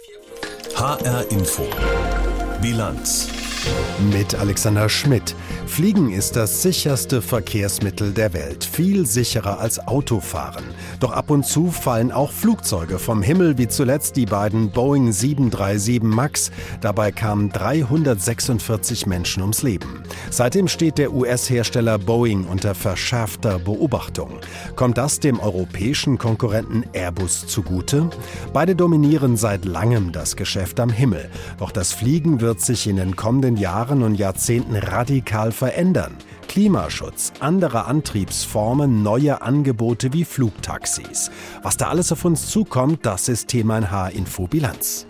HR Info. Bilanz. Mit Alexander Schmidt. Fliegen ist das sicherste Verkehrsmittel der Welt. Viel sicherer als Autofahren. Doch ab und zu fallen auch Flugzeuge vom Himmel, wie zuletzt die beiden Boeing 737 MAX. Dabei kamen 346 Menschen ums Leben. Seitdem steht der US-Hersteller Boeing unter verschärfter Beobachtung. Kommt das dem europäischen Konkurrenten Airbus zugute? Beide dominieren seit langem das Geschäft am Himmel. Doch das Fliegen wird sich in den kommenden Jahren und Jahrzehnten radikal verändern. Klimaschutz, andere Antriebsformen, neue Angebote wie Flugtaxis. Was da alles auf uns zukommt, das ist Thema in HR-Info Bilanz.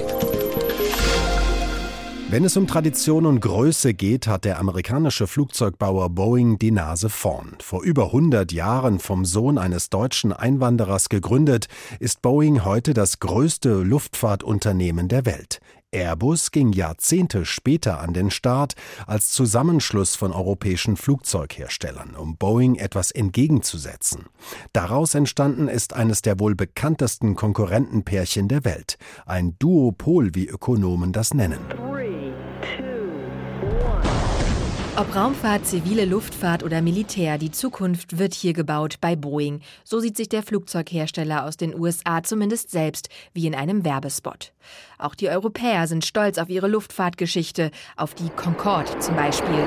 Wenn es um Tradition und Größe geht, hat der amerikanische Flugzeugbauer Boeing die Nase vorn. Vor über 100 Jahren vom Sohn eines deutschen Einwanderers gegründet, ist Boeing heute das größte Luftfahrtunternehmen der Welt. Airbus ging Jahrzehnte später an den Start als Zusammenschluss von europäischen Flugzeugherstellern, um Boeing etwas entgegenzusetzen. Daraus entstanden ist eines der wohl bekanntesten Konkurrentenpärchen der Welt. Ein Duopol, wie Ökonomen das nennen. Ob Raumfahrt, zivile Luftfahrt oder Militär, die Zukunft wird hier gebaut bei Boeing. So sieht sich der Flugzeughersteller aus den USA zumindest selbst, wie in einem Werbespot. Auch die Europäer sind stolz auf ihre Luftfahrtgeschichte, auf die Concorde zum Beispiel.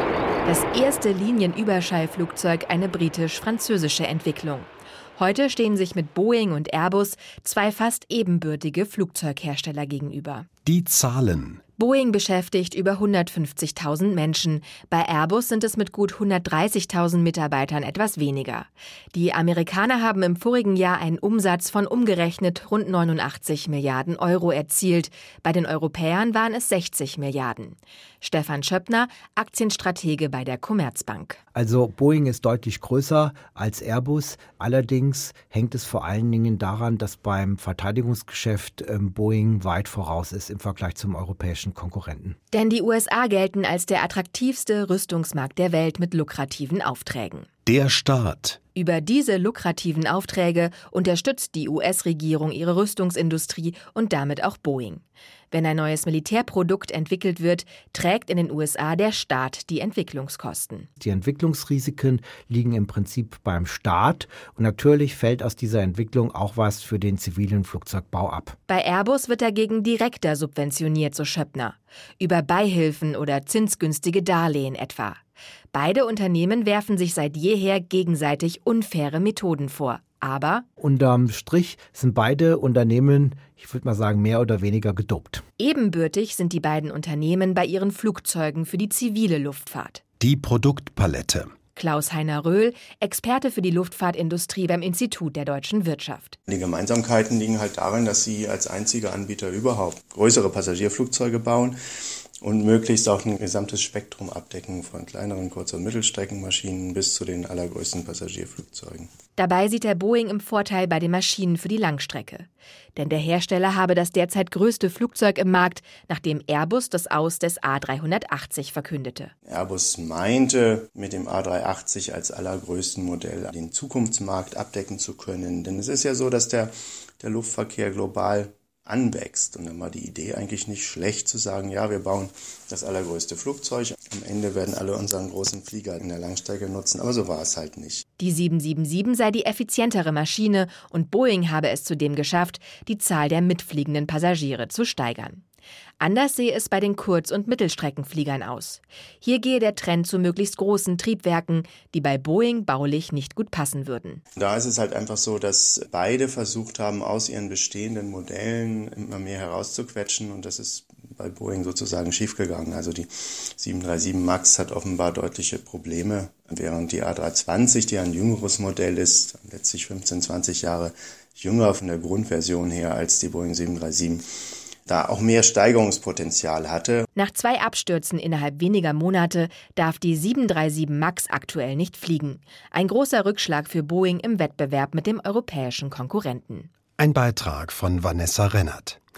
Das erste Linienüberschallflugzeug, eine britisch-französische Entwicklung. Heute stehen sich mit Boeing und Airbus zwei fast ebenbürtige Flugzeughersteller gegenüber. Die Zahlen. Boeing beschäftigt über 150.000 Menschen. Bei Airbus sind es mit gut 130.000 Mitarbeitern etwas weniger. Die Amerikaner haben im vorigen Jahr einen Umsatz von umgerechnet rund 89 Milliarden Euro erzielt. Bei den Europäern waren es 60 Milliarden. Stefan Schöppner, Aktienstratege bei der Commerzbank. Also Boeing ist deutlich größer als Airbus. Allerdings hängt es vor allen Dingen daran, dass beim Verteidigungsgeschäft Boeing weit voraus ist im Vergleich zum europäischen Konkurrenten. Denn die USA gelten als der attraktivste Rüstungsmarkt der Welt mit lukrativen Aufträgen. Der Staat. Über diese lukrativen Aufträge unterstützt die US-Regierung ihre Rüstungsindustrie und damit auch Boeing. Wenn ein neues Militärprodukt entwickelt wird, trägt in den USA der Staat die Entwicklungskosten. Die Entwicklungsrisiken liegen im Prinzip beim Staat und natürlich fällt aus dieser Entwicklung auch was für den zivilen Flugzeugbau ab. Bei Airbus wird dagegen direkter subventioniert, so Schöppner. Über Beihilfen oder zinsgünstige Darlehen etwa. Beide Unternehmen werfen sich seit jeher gegenseitig unfaire Methoden vor. Aber unterm Strich sind beide Unternehmen, ich würde mal sagen, mehr oder weniger gedopt. Ebenbürtig sind die beiden Unternehmen bei ihren Flugzeugen für die zivile Luftfahrt. Die Produktpalette. Klaus-Heiner Röhl, Experte für die Luftfahrtindustrie beim Institut der deutschen Wirtschaft. Die Gemeinsamkeiten liegen halt darin, dass sie als einziger Anbieter überhaupt größere Passagierflugzeuge bauen und möglichst auch ein gesamtes Spektrum abdecken, von kleineren Kurz- und Mittelstreckenmaschinen bis zu den allergrößten Passagierflugzeugen. Dabei sieht der Boeing im Vorteil bei den Maschinen für die Langstrecke. Denn der Hersteller habe das derzeit größte Flugzeug im Markt, nachdem Airbus das Aus des A380 verkündete. Airbus meinte, mit dem A380 als allergrößten Modell den Zukunftsmarkt abdecken zu können. Denn es ist ja so, dass der Luftverkehr global anwächst. Und dann war die Idee eigentlich nicht schlecht zu sagen, ja, wir bauen das allergrößte Flugzeug. Am Ende werden alle unseren großen Flieger in der Langstrecke nutzen, aber so war es halt nicht. Die 777 sei die effizientere Maschine und Boeing habe es zudem geschafft, die Zahl der mitfliegenden Passagiere zu steigern. Anders sehe es bei den Kurz- und Mittelstreckenfliegern aus. Hier gehe der Trend zu möglichst großen Triebwerken, die bei Boeing baulich nicht gut passen würden. Da ist es halt einfach so, dass beide versucht haben, aus ihren bestehenden Modellen immer mehr herauszuquetschen und das ist bei Boeing sozusagen schiefgegangen. Also die 737 MAX hat offenbar deutliche Probleme, während die A320, die ein jüngeres Modell ist, letztlich 15, 20 Jahre jünger von der Grundversion her als die Boeing 737, da auch mehr Steigerungspotenzial hatte. Nach 2 Abstürzen innerhalb weniger Monate darf die 737 MAX aktuell nicht fliegen. Ein großer Rückschlag für Boeing im Wettbewerb mit dem europäischen Konkurrenten. Ein Beitrag von Vanessa Rennert.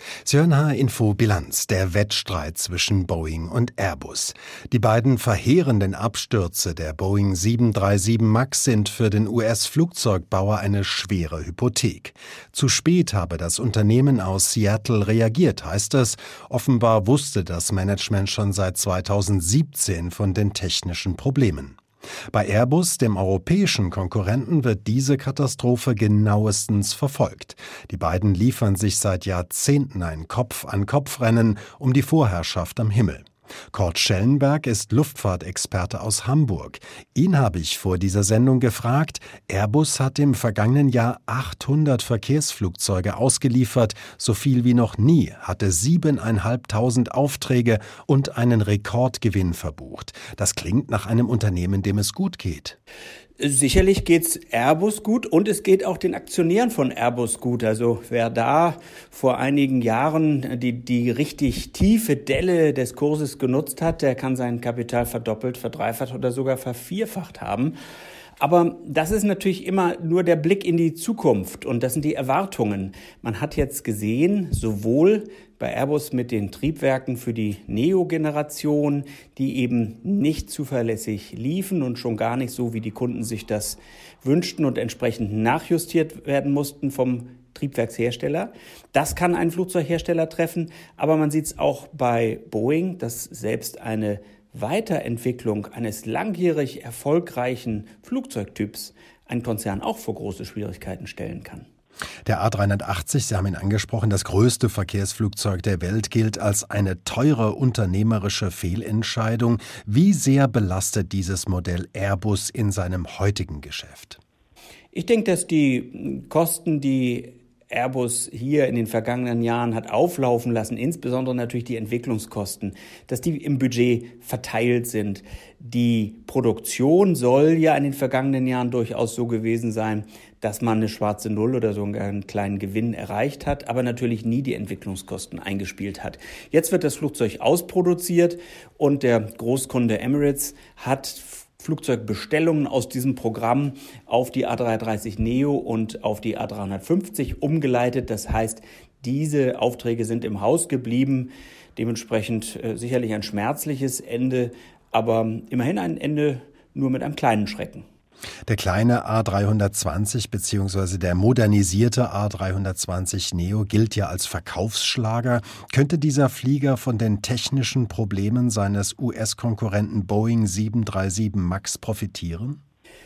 Sie hören HR-Info Bilanz, der Wettstreit zwischen Boeing und Airbus. Die beiden verheerenden Abstürze der Boeing 737 MAX sind für den US-Flugzeugbauer eine schwere Hypothek. Zu spät habe das Unternehmen aus Seattle reagiert, heißt es. Offenbar wusste das Management schon seit 2017 von den technischen Problemen. Bei Airbus, dem europäischen Konkurrenten, wird diese Katastrophe genauestens verfolgt. Die beiden liefern sich seit Jahrzehnten ein Kopf-an-Kopf-Rennen um die Vorherrschaft am Himmel. Kurt Schellenberg ist Luftfahrtexperte aus Hamburg. Ihn habe ich vor dieser Sendung gefragt. Airbus hat im vergangenen Jahr 800 Verkehrsflugzeuge ausgeliefert. So viel wie noch nie, hatte 7.500 Aufträge und einen Rekordgewinn verbucht. Das klingt nach einem Unternehmen, dem es gut geht. Sicherlich geht's Airbus gut und es geht auch den Aktionären von Airbus gut. Also wer da vor einigen Jahren die richtig tiefe Delle des Kurses genutzt hat, der kann sein Kapital verdoppelt, verdreifacht oder sogar vervierfacht haben. Aber das ist natürlich immer nur der Blick in die Zukunft und das sind die Erwartungen. Man hat jetzt gesehen, sowohl bei Airbus mit den Triebwerken für die Neo-Generation, die eben nicht zuverlässig liefen und schon gar nicht so, wie die Kunden sich das wünschten und entsprechend nachjustiert werden mussten vom Triebwerkshersteller. Das kann einen Flugzeughersteller treffen, aber man sieht es auch bei Boeing, dass selbst eine Weiterentwicklung eines langjährig erfolgreichen Flugzeugtyps einen Konzern auch vor große Schwierigkeiten stellen kann. Der A380, Sie haben ihn angesprochen, das größte Verkehrsflugzeug der Welt, gilt als eine teure unternehmerische Fehlentscheidung. Wie sehr belastet dieses Modell Airbus in seinem heutigen Geschäft? Ich denke, dass die Kosten, die Airbus hier in den vergangenen Jahren hat auflaufen lassen, insbesondere natürlich die Entwicklungskosten, dass die im Budget verteilt sind. Die Produktion soll ja in den vergangenen Jahren durchaus so gewesen sein, dass man eine schwarze Null oder sogar einen kleinen Gewinn erreicht hat, aber natürlich nie die Entwicklungskosten eingespielt hat. Jetzt wird das Flugzeug ausproduziert und der Großkunde Emirates hat Flugzeugbestellungen aus diesem Programm auf die A330 Neo und auf die A350 umgeleitet. Das heißt, diese Aufträge sind im Haus geblieben. Dementsprechend sicherlich ein schmerzliches Ende, aber immerhin ein Ende nur mit einem kleinen Schrecken. Der kleine A320 bzw. der modernisierte A320 Neo gilt ja als Verkaufsschlager. Könnte dieser Flieger von den technischen Problemen seines US-Konkurrenten Boeing 737 MAX profitieren?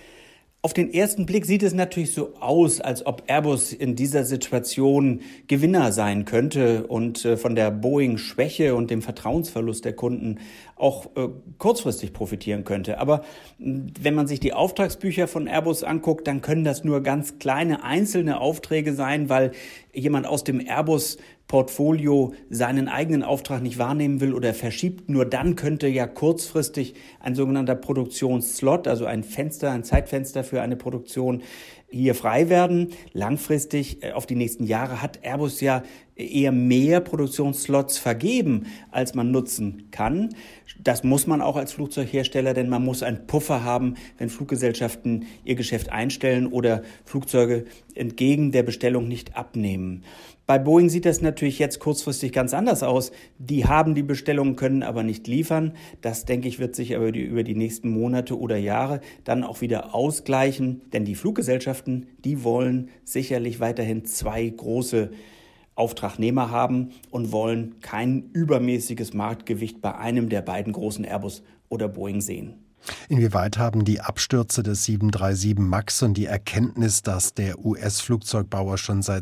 Auf den ersten Blick sieht es natürlich so aus, als ob Airbus in dieser Situation Gewinner sein könnte und von der Boeing-Schwäche und dem Vertrauensverlust der Kunden auch kurzfristig profitieren könnte. Aber wenn man sich die Auftragsbücher von Airbus anguckt, dann können das nur ganz kleine einzelne Aufträge sein, weil jemand aus dem Airbus-Portfolio seinen eigenen Auftrag nicht wahrnehmen will oder verschiebt. Nur dann könnte ja kurzfristig ein sogenannter Produktionsslot, also ein Fenster, ein Zeitfenster für eine Produktion hier frei werden. Langfristig auf die nächsten Jahre hat Airbus ja eher mehr Produktionsslots vergeben, als man nutzen kann. Das muss man auch als Flugzeughersteller, denn man muss einen Puffer haben, wenn Fluggesellschaften ihr Geschäft einstellen oder Flugzeuge entgegen der Bestellung nicht abnehmen. Bei Boeing sieht das natürlich jetzt kurzfristig ganz anders aus. Die haben die Bestellungen, können aber nicht liefern. Das, denke ich, wird sich aber über die nächsten Monate oder Jahre dann auch wieder ausgleichen. Denn die Fluggesellschaften, die wollen sicherlich weiterhin zwei große Auftragnehmer haben und wollen kein übermäßiges Marktgewicht bei einem der beiden großen Airbus oder Boeing sehen. Inwieweit haben die Abstürze des 737 MAX und die Erkenntnis, dass der US-Flugzeugbauer schon seit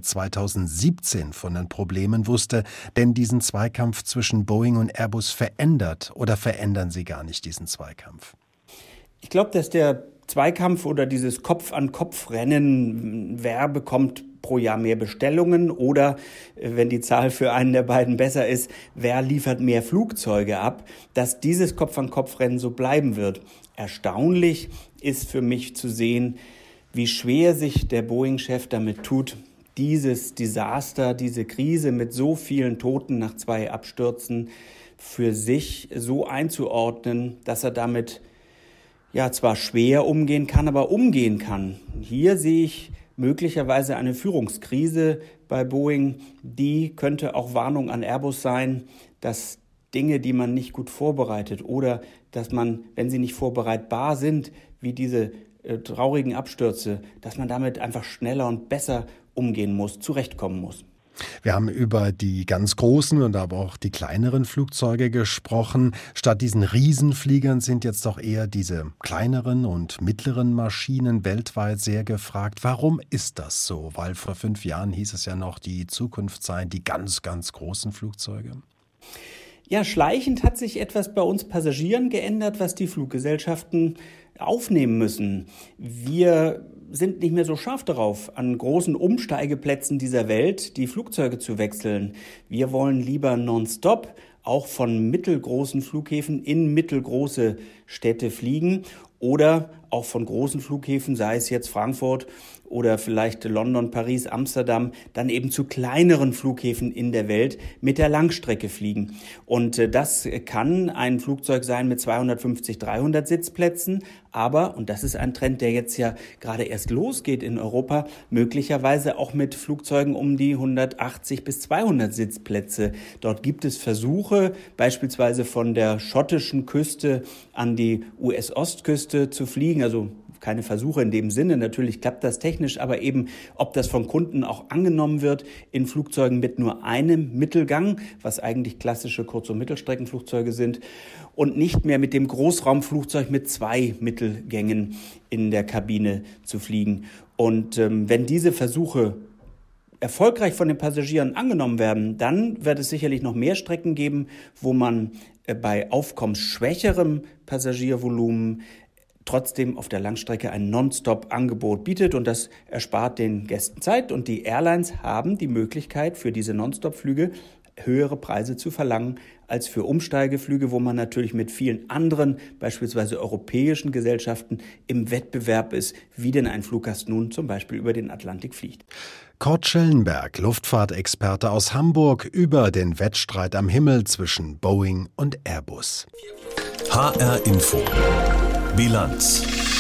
2017 von den Problemen wusste, denn diesen Zweikampf zwischen Boeing und Airbus verändert oder verändern sie gar nicht diesen Zweikampf? Ich glaube, dass der Zweikampf oder dieses Kopf-an-Kopf-Rennen, wer bekommt pro Jahr mehr Bestellungen oder, wenn die Zahl für einen der beiden besser ist, wer liefert mehr Flugzeuge ab, dass dieses Kopf-an-Kopf-Rennen so bleiben wird. Erstaunlich ist für mich zu sehen, wie schwer sich der Boeing-Chef damit tut, dieses Desaster, diese Krise mit so vielen Toten nach 2 Abstürzen für sich so einzuordnen, dass er damit ja zwar schwer umgehen kann, aber umgehen kann. Hier sehe ich möglicherweise eine Führungskrise bei Boeing, die könnte auch Warnung an Airbus sein, dass Dinge, die man nicht gut vorbereitet oder dass man, wenn sie nicht vorbereitbar sind, wie diese traurigen Abstürze, dass man damit einfach schneller und besser umgehen muss, zurechtkommen muss. Wir haben über die ganz großen und aber auch die kleineren Flugzeuge gesprochen. Statt diesen Riesenfliegern sind jetzt doch eher diese kleineren und mittleren Maschinen weltweit sehr gefragt. Warum ist das so? Weil vor 5 Jahren hieß es ja noch, die Zukunft seien die ganz, ganz großen Flugzeuge. Ja, schleichend hat sich etwas bei uns Passagieren geändert, was die Fluggesellschaften aufnehmen müssen. Wir sind nicht mehr so scharf darauf, an großen Umsteigeplätzen dieser Welt die Flugzeuge zu wechseln. Wir wollen lieber nonstop auch von mittelgroßen Flughäfen in mittelgroße Städte fliegen oder auch von großen Flughäfen, sei es jetzt Frankfurt oder vielleicht London, Paris, Amsterdam, dann eben zu kleineren Flughäfen in der Welt mit der Langstrecke fliegen. Und das kann ein Flugzeug sein mit 250, 300 Sitzplätzen, aber, und das ist ein Trend, der jetzt ja gerade erst losgeht in Europa, möglicherweise auch mit Flugzeugen um die 180 bis 200 Sitzplätze. Dort gibt es Versuche, beispielsweise von der schottischen Küste an die US-Ostküste zu fliegen, also keine Versuche in dem Sinne, natürlich klappt das technisch, aber eben, ob das von Kunden auch angenommen wird in Flugzeugen mit nur einem Mittelgang, was eigentlich klassische Kurz- und Mittelstreckenflugzeuge sind, und nicht mehr mit dem Großraumflugzeug mit 2 Mittelgängen in der Kabine zu fliegen. Und wenn diese Versuche erfolgreich von den Passagieren angenommen werden, dann wird es sicherlich noch mehr Strecken geben, wo man bei aufkommensschwächerem Passagiervolumen trotzdem auf der Langstrecke ein Nonstop-Angebot bietet und das erspart den Gästen Zeit und die Airlines haben die Möglichkeit für diese Nonstop-Flüge höhere Preise zu verlangen als für Umsteigeflüge, wo man natürlich mit vielen anderen, beispielsweise europäischen Gesellschaften im Wettbewerb ist, wie denn ein Fluggast nun zum Beispiel über den Atlantik fliegt. Kurt Schellenberg, Luftfahrtexperte aus Hamburg, über den Wettstreit am Himmel zwischen Boeing und Airbus. HR Info. Bilanz.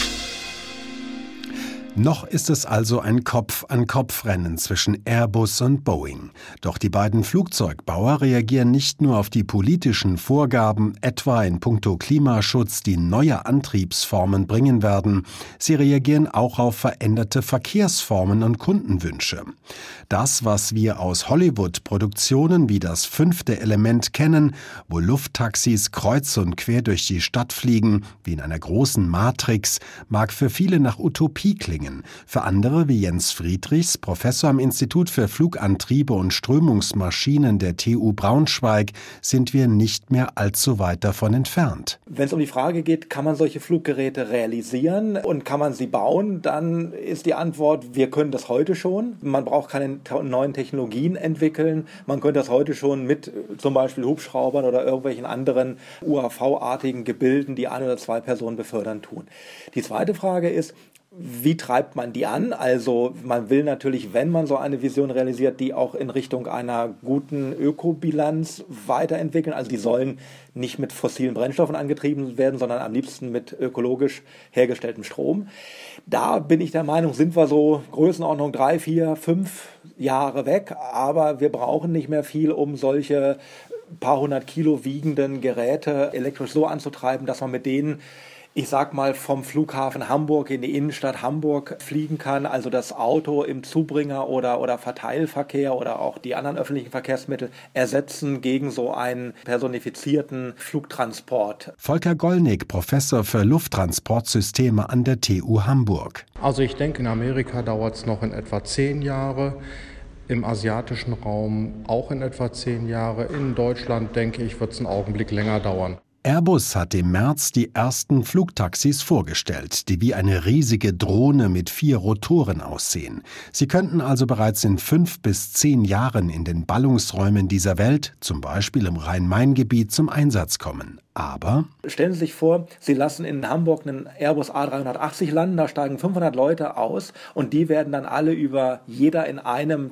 Noch ist es also ein Kopf-an-Kopf-Rennen zwischen Airbus und Boeing. Doch die beiden Flugzeugbauer reagieren nicht nur auf die politischen Vorgaben, etwa in puncto Klimaschutz, die neue Antriebsformen bringen werden. Sie reagieren auch auf veränderte Verkehrsformen und Kundenwünsche. Das, was wir aus Hollywood-Produktionen wie Das 5. Element kennen, wo Lufttaxis kreuz und quer durch die Stadt fliegen, wie in einer großen Matrix, mag für viele nach Utopie klingen. Für andere wie Jens Friedrichs, Professor am Institut für Flugantriebe und Strömungsmaschinen der TU Braunschweig, sind wir nicht mehr allzu weit davon entfernt. Wenn es um die Frage geht, kann man solche Fluggeräte realisieren und kann man sie bauen, dann ist die Antwort, wir können das heute schon. Man braucht keine neuen Technologien entwickeln. Man könnte das heute schon mit zum Beispiel Hubschraubern oder irgendwelchen anderen UAV-artigen Gebilden, die 1 oder 2 Personen befördern, tun. Die zweite Frage ist, wie treibt man die an? Also man will natürlich, wenn man so eine Vision realisiert, die auch in Richtung einer guten Ökobilanz weiterentwickeln. Also die sollen nicht mit fossilen Brennstoffen angetrieben werden, sondern am liebsten mit ökologisch hergestelltem Strom. Da bin ich der Meinung, sind wir so Größenordnung 3, 4, 5 Jahre weg. Aber wir brauchen nicht mehr viel, um solche paar 100 Kilo wiegenden Geräte elektrisch so anzutreiben, dass man mit denen, ich sag mal, vom Flughafen Hamburg in die Innenstadt Hamburg fliegen kann, also das Auto im Zubringer- oder Verteilverkehr oder auch die anderen öffentlichen Verkehrsmittel ersetzen gegen so einen personifizierten Flugtransport. Volker Gollnick, Professor für Lufttransportsysteme an der TU Hamburg. Also ich denke, in Amerika dauert es noch in etwa 10 Jahre. Im asiatischen Raum auch in etwa 10 Jahre. In Deutschland, denke ich, wird es einen Augenblick länger dauern. Airbus hat im März die ersten Flugtaxis vorgestellt, die wie eine riesige Drohne mit 4 Rotoren aussehen. Sie könnten also bereits in 5 bis 10 Jahren in den Ballungsräumen dieser Welt, zum Beispiel im Rhein-Main-Gebiet, zum Einsatz kommen. Aber stellen Sie sich vor, Sie lassen in Hamburg einen Airbus A380 landen, da steigen 500 Leute aus und die werden dann alle über jeder in einem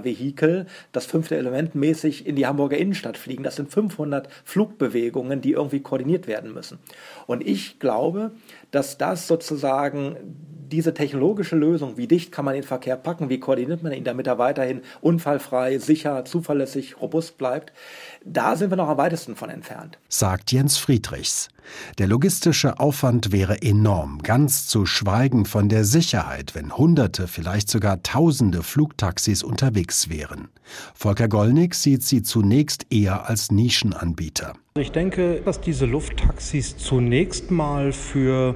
Zubringervehikel, das 5. Element mäßig, in die Hamburger Innenstadt fliegen. Das sind 500 Flugbewegungen, die irgendwo irgendwie koordiniert werden müssen. Und ich glaube, dass das sozusagen diese technologische Lösung, wie dicht kann man den Verkehr packen, wie koordiniert man ihn, damit er weiterhin unfallfrei, sicher, zuverlässig, robust bleibt, da sind wir noch am weitesten von entfernt. Sagt Jens Friedrichs. Der logistische Aufwand wäre enorm, ganz zu schweigen von der Sicherheit, wenn Hunderte, vielleicht sogar Tausende Flugtaxis unterwegs wären. Volker Gollnick sieht sie zunächst eher als Nischenanbieter. Ich denke, dass diese Lufttaxis zunächst mal für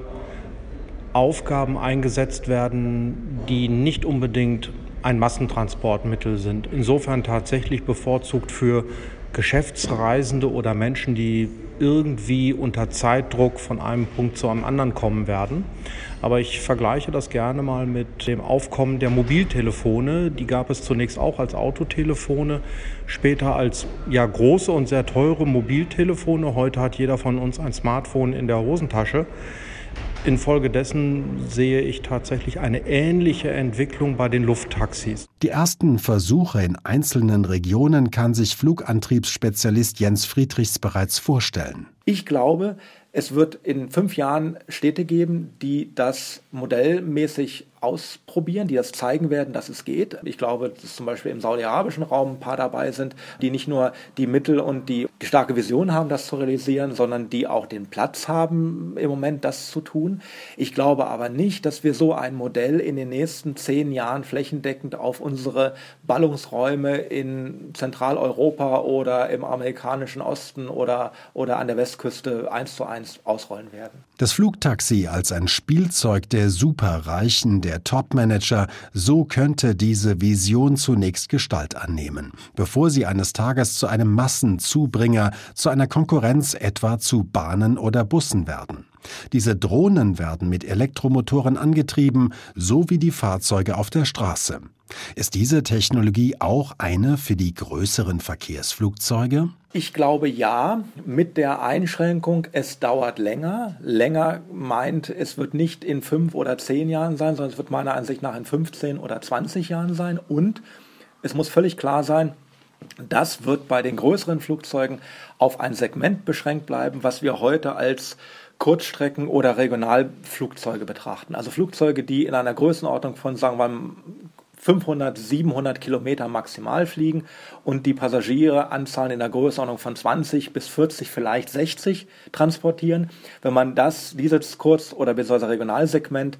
Aufgaben eingesetzt werden, die nicht unbedingt ein Massentransportmittel sind. Insofern tatsächlich bevorzugt für Geschäftsreisende oder Menschen, die irgendwie unter Zeitdruck von einem Punkt zu einem anderen kommen werden. Aber ich vergleiche das gerne mal mit dem Aufkommen der Mobiltelefone. Die gab es zunächst auch als Autotelefone, später als große und sehr teure Mobiltelefone. Heute hat jeder von uns ein Smartphone in der Hosentasche. Infolgedessen sehe ich tatsächlich eine ähnliche Entwicklung bei den Lufttaxis. Die ersten Versuche in einzelnen Regionen kann sich Flugantriebsspezialist Jens Friedrichs bereits vorstellen. Ich glaube, es wird in 5 Jahren Städte geben, die das modellmäßig ausprobieren, die das zeigen werden, dass es geht. Ich glaube, dass zum Beispiel im saudi-arabischen Raum ein paar dabei sind, die nicht nur die Mittel und die starke Vision haben, das zu realisieren, sondern die auch den Platz haben, im Moment das zu tun. Ich glaube aber nicht, dass wir so ein Modell in den nächsten 10 Jahren flächendeckend auf unsere Ballungsräume in Zentraleuropa oder im amerikanischen Osten oder an der Westküste 1:1 ausrollen werden. Das Flugtaxi als ein Spielzeug der Superreichen, der Topmanager, so könnte diese Vision zunächst Gestalt annehmen, bevor sie eines Tages zu einem Massenzubringer, zu einer Konkurrenz etwa zu Bahnen oder Bussen werden. Diese Drohnen werden mit Elektromotoren angetrieben, so wie die Fahrzeuge auf der Straße. Ist diese Technologie auch eine für die größeren Verkehrsflugzeuge? Ich glaube ja, mit der Einschränkung, es dauert länger. Länger meint, es wird nicht in 5 oder 10 Jahren sein, sondern es wird meiner Ansicht nach in 15 oder 20 Jahren sein. Und es muss völlig klar sein, das wird bei den größeren Flugzeugen auf ein Segment beschränkt bleiben, was wir heute als Kurzstrecken- oder Regionalflugzeuge betrachten. Also Flugzeuge, die in einer Größenordnung von, sagen wir mal, 500, 700 Kilometer maximal fliegen und die Passagiereanzahlen in der Größenordnung von 20 bis 40, vielleicht 60 transportieren. Wenn man dieses Kurz- oder beziehungsweise Regionalsegment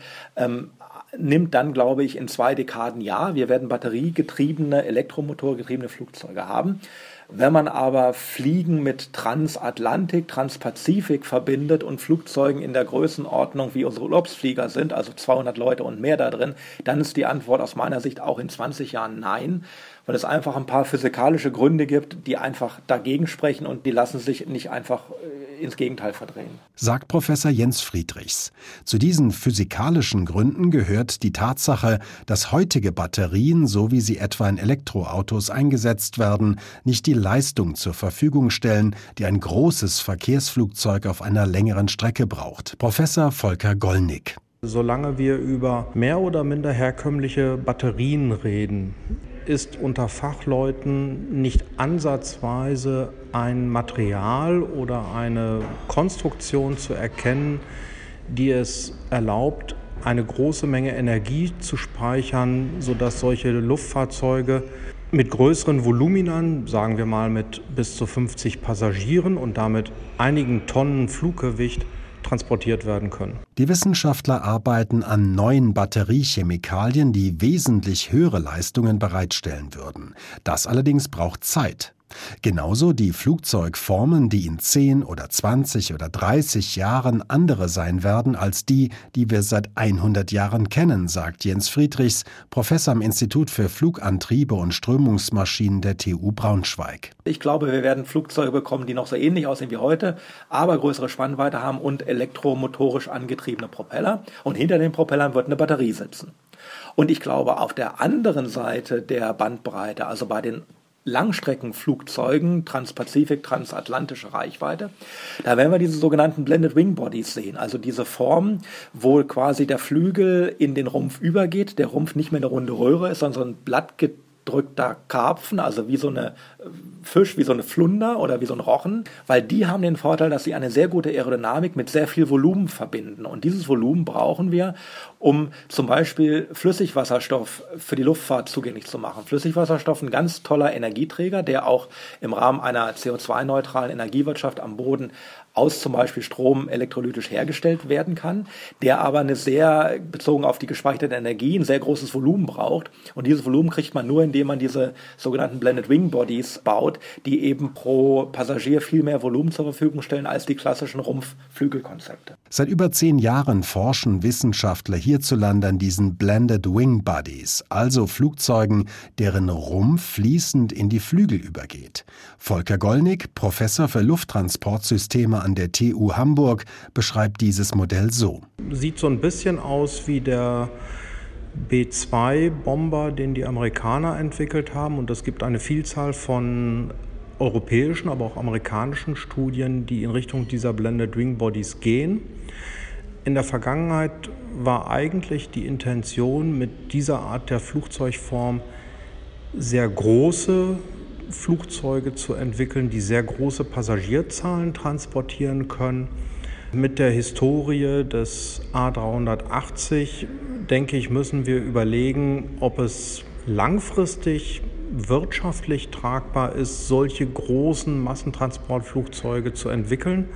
nimmt, dann glaube ich in 2 Dekaden ja, wir werden batteriegetriebene, elektromotorgetriebene Flugzeuge haben. Wenn man aber Fliegen mit Transatlantik, Transpazifik verbindet und Flugzeugen in der Größenordnung, wie unsere Urlaubsflieger sind, also 200 Leute und mehr da drin, dann ist die Antwort aus meiner Sicht auch in 20 Jahren nein, weil es einfach ein paar physikalische Gründe gibt, die einfach dagegen sprechen und die lassen sich nicht einfach ins Gegenteil verdrehen. Sagt Professor Jens Friedrichs. Zu diesen physikalischen Gründen gehört die Tatsache, dass heutige Batterien, so wie sie etwa in Elektroautos eingesetzt werden, nicht die Leistung zur Verfügung stellen, die ein großes Verkehrsflugzeug auf einer längeren Strecke braucht. Professor Volker Gollnick. Solange wir über mehr oder minder herkömmliche Batterien reden, ist unter Fachleuten nicht ansatzweise ein Material oder eine Konstruktion zu erkennen, die es erlaubt, eine große Menge Energie zu speichern, sodass solche Luftfahrzeuge mit größeren Voluminern, sagen wir mal mit bis zu 50 Passagieren und damit einigen Tonnen Fluggewicht, transportiert werden können. Die Wissenschaftler arbeiten an neuen Batteriechemikalien, die wesentlich höhere Leistungen bereitstellen würden. Das allerdings braucht Zeit. Genauso die Flugzeugformen, die in 10 oder 20 oder 30 Jahren andere sein werden als die wir seit 100 Jahren kennen, sagt Jens Friedrichs, Professor am Institut für Flugantriebe und Strömungsmaschinen der TU Braunschweig. Ich glaube, wir werden Flugzeuge bekommen, die noch so ähnlich aussehen wie heute, aber größere Spannweite haben und elektromotorisch angetriebene Propeller. Und hinter den Propellern wird eine Batterie sitzen. Und ich glaube, auf der anderen Seite der Bandbreite, also bei den Langstreckenflugzeugen, Transpazifik, transatlantische Reichweite. Da werden wir diese sogenannten Blended Wing Bodies sehen, also diese Form, wo quasi der Flügel in den Rumpf übergeht, der Rumpf nicht mehr eine runde Röhre ist, sondern so ein ausgedrückter Karpfen, also wie so eine Fisch, wie so eine Flunder oder wie so ein Rochen, weil die haben den Vorteil, dass sie eine sehr gute Aerodynamik mit sehr viel Volumen verbinden. Und dieses Volumen brauchen wir, um zum Beispiel Flüssigwasserstoff für die Luftfahrt zugänglich zu machen. Flüssigwasserstoff, ein ganz toller Energieträger, der auch im Rahmen einer CO2-neutralen Energiewirtschaft am Boden aus zum Beispiel Strom elektrolytisch hergestellt werden kann, der aber bezogen auf die gespeicherte Energie, ein sehr großes Volumen braucht. Und dieses Volumen kriegt man nur, indem man diese sogenannten Blended Wing Bodies baut, die eben pro Passagier viel mehr Volumen zur Verfügung stellen als die klassischen Rumpfflügelkonzepte. Seit über 10 Jahren forschen Wissenschaftler hierzulande an diesen Blended Wing Bodies, also Flugzeugen, deren Rumpf fließend in die Flügel übergeht. Volker Gollnick, Professor für Lufttransportsysteme an der TU Hamburg, beschreibt dieses Modell so. Sieht so ein bisschen aus wie der B-2-Bomber, den die Amerikaner entwickelt haben. Und es gibt eine Vielzahl von europäischen, aber auch amerikanischen Studien, die in Richtung dieser Blended Wing Bodies gehen. In der Vergangenheit war eigentlich die Intention, mit dieser Art der Flugzeugform sehr große Flugzeuge zu entwickeln, die sehr große Passagierzahlen transportieren können. Mit der Historie des A380, denke ich, müssen wir überlegen, ob es langfristig wirtschaftlich tragbar ist, solche großen Massentransportflugzeuge zu entwickeln.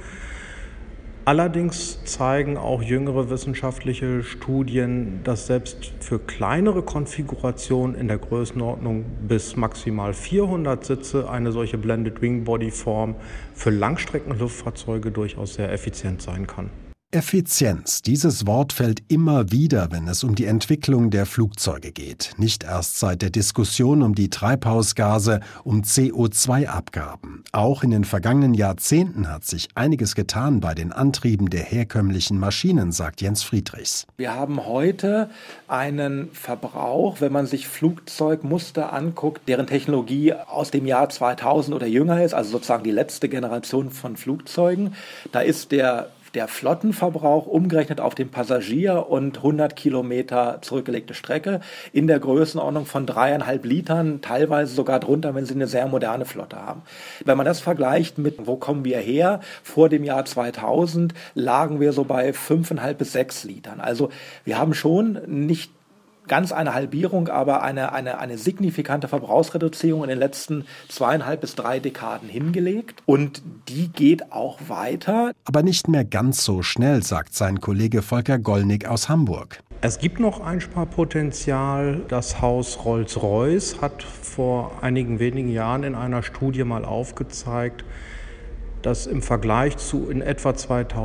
Allerdings zeigen auch jüngere wissenschaftliche Studien, dass selbst für kleinere Konfigurationen in der Größenordnung bis maximal 400 Sitze eine solche Blended Wing Body Form für Langstreckenluftfahrzeuge durchaus sehr effizient sein kann. Effizienz, dieses Wort fällt immer wieder, wenn es um die Entwicklung der Flugzeuge geht. Nicht erst seit der Diskussion um die Treibhausgase, um CO2-Abgaben. Auch in den vergangenen Jahrzehnten hat sich einiges getan bei den Antrieben der herkömmlichen Maschinen, sagt Jens Friedrichs. Wir haben heute einen Verbrauch, wenn man sich Flugzeugmuster anguckt, deren Technologie aus dem Jahr 2000 oder jünger ist, also sozusagen die letzte Generation von Flugzeugen. Da ist der Flottenverbrauch umgerechnet auf den Passagier und 100 Kilometer zurückgelegte Strecke in der Größenordnung von 3,5 Litern, teilweise sogar drunter, wenn Sie eine sehr moderne Flotte haben. Wenn man das vergleicht mit, wo kommen wir her, vor dem Jahr 2000 lagen wir so bei 5,5 bis 6 Litern. Also wir haben schon nicht ganz eine Halbierung, aber eine signifikante Verbrauchsreduzierung in den letzten 2,5 bis 3 Dekaden hingelegt. Und die geht auch weiter. Aber nicht mehr ganz so schnell, sagt sein Kollege Volker Gollnick aus Hamburg. Es gibt noch Einsparpotenzial. Das Haus Rolls-Royce hat vor einigen wenigen Jahren in einer Studie mal aufgezeigt, dass im Vergleich zu in etwa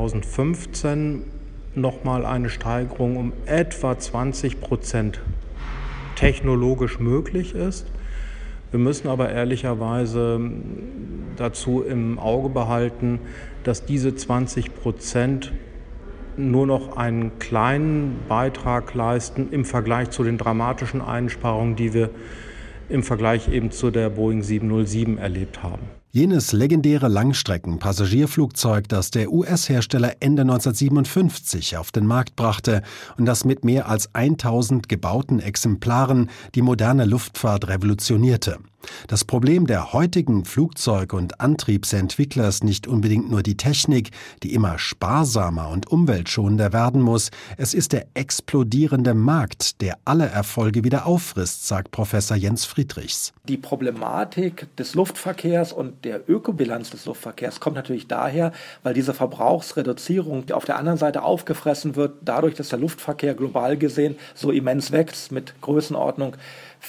2015 nochmal eine Steigerung um etwa 20% technologisch möglich ist. Wir müssen aber ehrlicherweise dazu im Auge behalten, dass diese 20% nur noch einen kleinen Beitrag leisten im Vergleich zu den dramatischen Einsparungen, die wir im Vergleich eben zu der Boeing 707 erlebt haben. Jenes legendäre Langstrecken-Passagierflugzeug, das der US-Hersteller Ende 1957 auf den Markt brachte und das mit mehr als 1000 gebauten Exemplaren die moderne Luftfahrt revolutionierte. Das Problem der heutigen Flugzeug- und Antriebsentwickler ist nicht unbedingt nur die Technik, die immer sparsamer und umweltschonender werden muss. Es ist der explodierende Markt, der alle Erfolge wieder auffrisst, sagt Professor Jens Friedrichs. Die Problematik des Luftverkehrs und der Ökobilanz des Luftverkehrs kommt natürlich daher, weil diese Verbrauchsreduzierung auf der anderen Seite aufgefressen wird, dadurch, dass der Luftverkehr global gesehen so immens wächst mit Größenordnung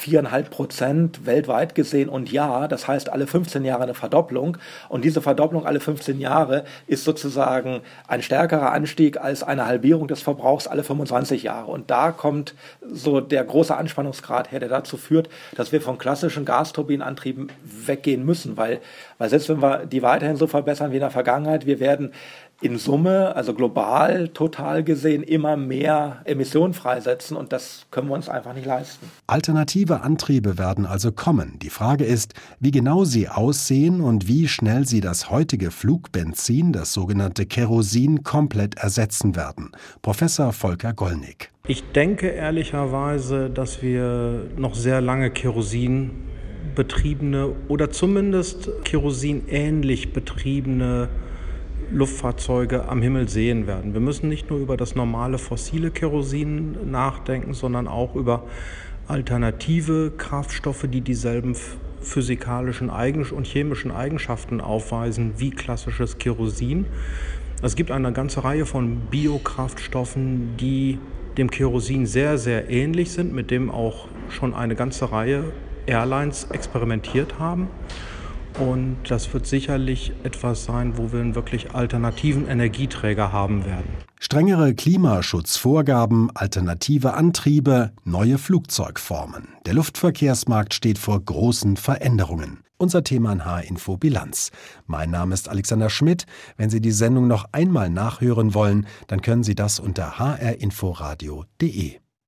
4,5% weltweit gesehen. Und ja, das heißt alle 15 Jahre eine Verdopplung. Und diese Verdopplung alle 15 Jahre ist sozusagen ein stärkerer Anstieg als eine Halbierung des Verbrauchs alle 25 Jahre. Und da kommt so der große Anspannungsgrad her, der dazu führt, dass wir von klassischen Gasturbinenantrieben weggehen müssen. Weil selbst wenn wir die weiterhin so verbessern wie in der Vergangenheit, wir werden in Summe, also global, total gesehen, immer mehr Emissionen freisetzen und das können wir uns einfach nicht leisten. Alternative Antriebe werden also kommen. Die Frage ist, wie genau sie aussehen und wie schnell sie das heutige Flugbenzin, das sogenannte Kerosin, komplett ersetzen werden. Professor Volker Gollnick. Ich denke ehrlicherweise, dass wir noch sehr lange kerosinbetriebene oder zumindest kerosinähnlich betriebene Luftfahrzeuge am Himmel sehen werden. Wir müssen nicht nur über das normale fossile Kerosin nachdenken, sondern auch über alternative Kraftstoffe, die dieselben physikalischen und chemischen Eigenschaften aufweisen wie klassisches Kerosin. Es gibt eine ganze Reihe von Biokraftstoffen, die dem Kerosin sehr, sehr ähnlich sind, mit dem auch schon eine ganze Reihe Airlines experimentiert haben. Und das wird sicherlich etwas sein, wo wir einen wirklich alternativen Energieträger haben werden. Strengere Klimaschutzvorgaben, alternative Antriebe, neue Flugzeugformen. Der Luftverkehrsmarkt steht vor großen Veränderungen. Unser Thema in HR-Info Bilanz. Mein Name ist Alexander Schmidt. Wenn Sie die Sendung noch einmal nachhören wollen, dann können Sie das unter hrinforadio.de.